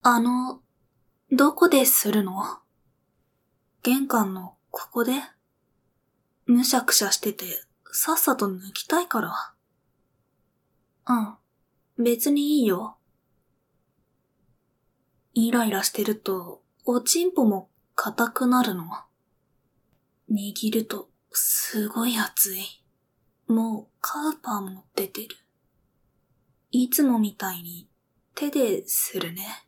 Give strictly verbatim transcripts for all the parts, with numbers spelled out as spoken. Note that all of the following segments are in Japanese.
あの、どこでするの？玄関のここで？むしゃくしゃしてて、さっさと抜きたいから。うん、別にいいよ。イライラしてると、おちんぽも硬くなるの。握ると、すごい熱い。もう、カウパーも出てる。いつもみたいに、手でするね。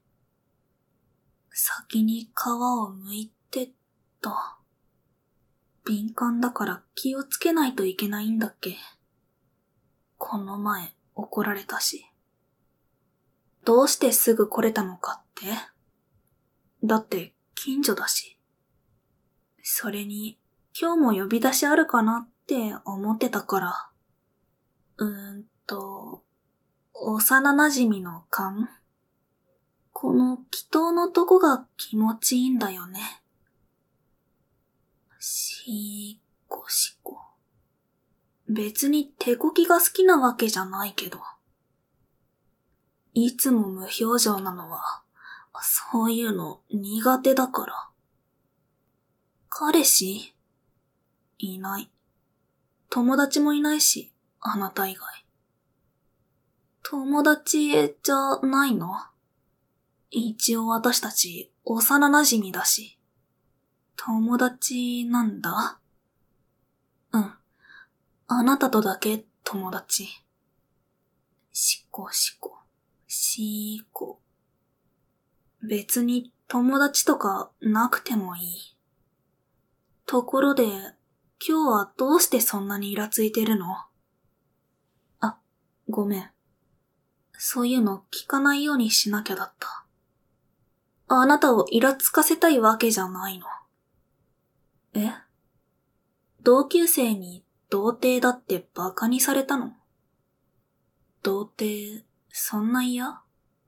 先に皮を剥いてっと。敏感だから気をつけないといけないんだっけ。この前怒られたし。どうしてすぐ来れたのかって？だって近所だし。それに今日も呼び出しあるかなって思ってたから。うーんと、幼馴染の勘？この祈祷のとこが気持ちいいんだよね。しーこしこ。別に手こきが好きなわけじゃないけど。いつも無表情なのは、そういうの苦手だから。彼氏？いない。友達もいないし、あなた以外。友達じゃないの？一応私たち幼馴染だし。友達なんだ？うん。あなたとだけ友達。しこしこ。しーこ。別に友達とかなくてもいい。ところで、今日はどうしてそんなにイラついてるの？あ、ごめん。そういうの聞かないようにしなきゃだった。あなたをイラつかせたいわけじゃないの。え？同級生に童貞だってバカにされたの？童貞、そんな嫌？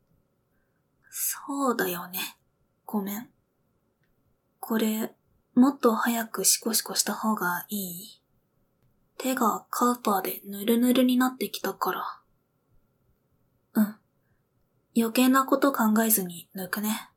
そうだよね。ごめん。これ、もっと早くシコシコした方がいい？手がカウパーでヌルヌルになってきたから。うん。余計なこと考えずに抜くね。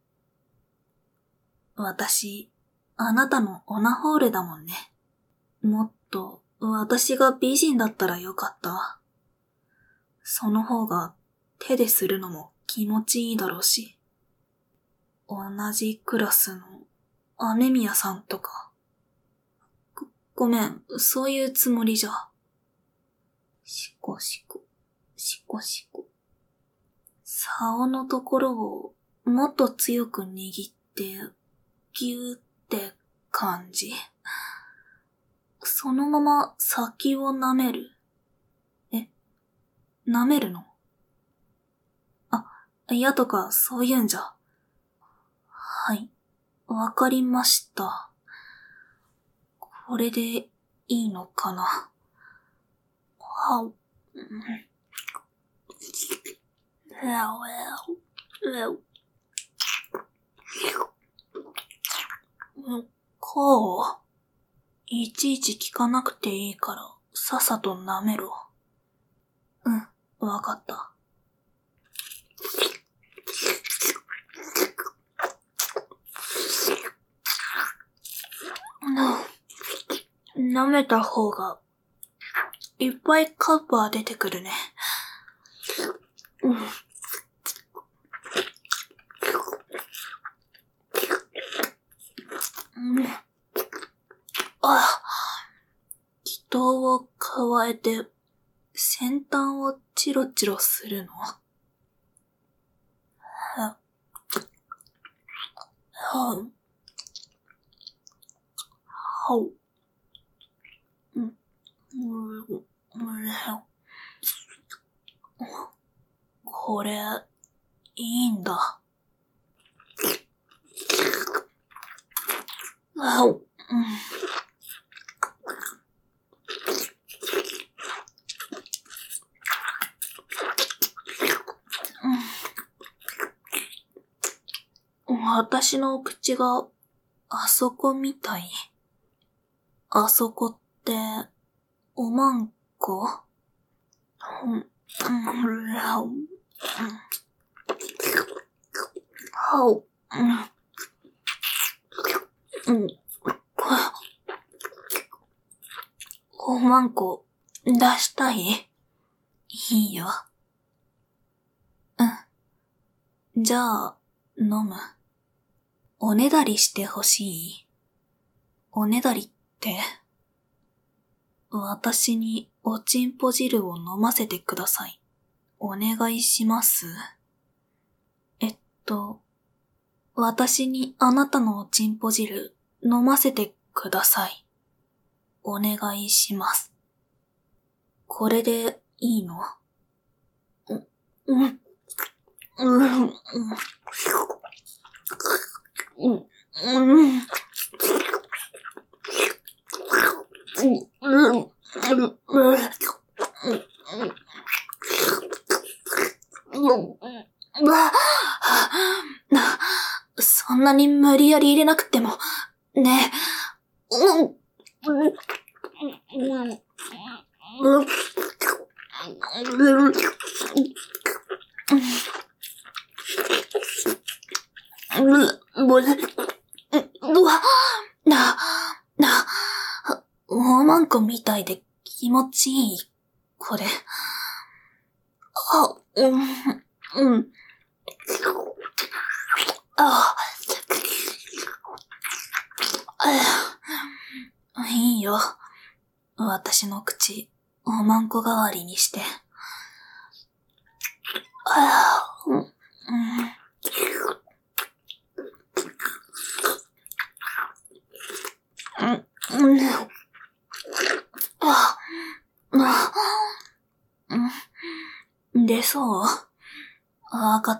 私、あなたのオナホールだもんね。もっと私が美人だったらよかった。その方が手でするのも気持ちいいだろうし。同じクラスの雨宮さんとか。ご、ごめん、そういうつもりじゃ。しこしこ、しこしこ。竿のところをもっと強く握って、ぎゅーって感じ。そのまま先を舐める。え、舐めるの？あ、嫌とかそういうんじゃ。はい、わかりました。これでいいのかな。は、うん。こう、いちいち聞かなくていいから、さっさと舐めろ。うん、わかった。舐めた方が、いっぱいカウパー出てくるね。うん。うん、あ、祈祷を加えて、先端をチロチロするの？は、は、はう。うん、うん、これ、いいんだ。あう、うん。私の口が、あそこみたい。あそこって、おまんこ？うん、うん、うん。はあ、うん。うん。おまんこ、出したい？いいよ。うん。じゃあ、飲む。おねだりしてほしい？おねだりって、私におちんぽ汁を飲ませてください。お願いします。えっと、私にあなたのおちんぽ汁飲ませてください。お願いします。これでいいの？うん、うん、うん、うん、うん、うん。そんなに無理やり入れなくても、ね。うわ、な、な、おまんこみたいで気持ちいい、これ。あ、うん、うん。ああ、いいよ。私の口、おまんこ代わりにして。ああ、うん、うん。うん、あ、あ、うん。出そう？わかった。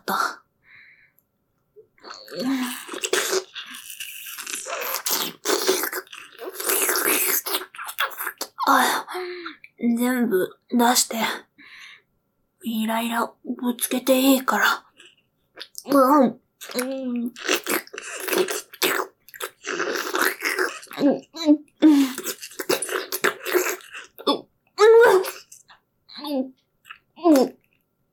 あ、全部出して。イライラぶつけていいから。うん。うん。うん。うん。うん。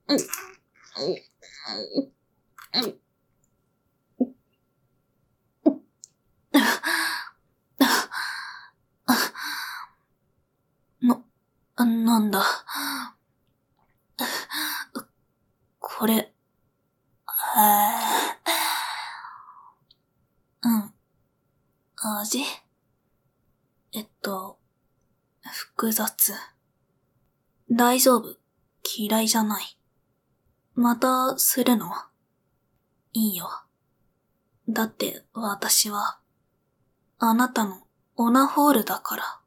な、なんだ。これ、へうん。味？えっと、複雑。大丈夫。嫌いじゃない。またするの？いいよ。だって私は、あなたのオナホールだから。